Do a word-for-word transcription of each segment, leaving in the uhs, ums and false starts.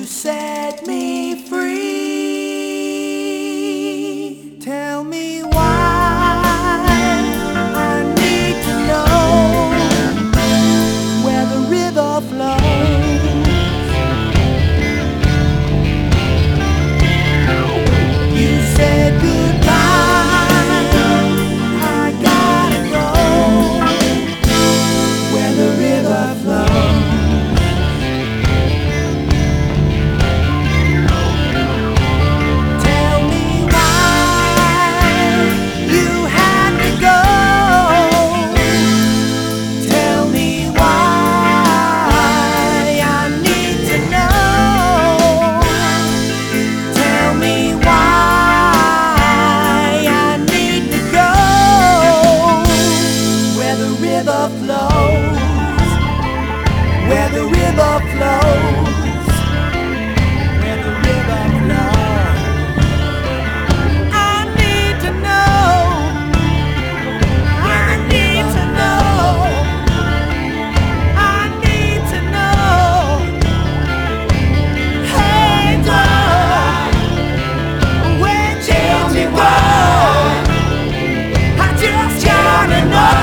to set me free. Tell me why I need to know where the river flows. You said goodbye, I gotta go where the river flows. Where the river flows, where the river flows. I need to know, I need to know, I need to know. Hey, God, where did you go? I just gotta know.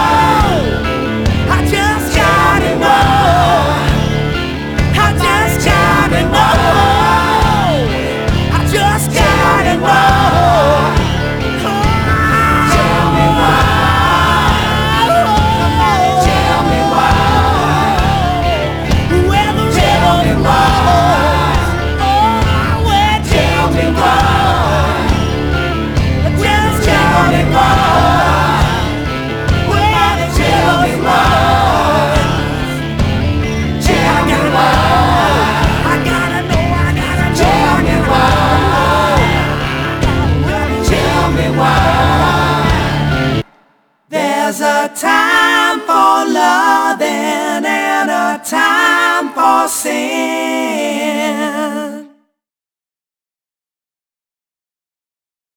There's a time for loving and a time for sin.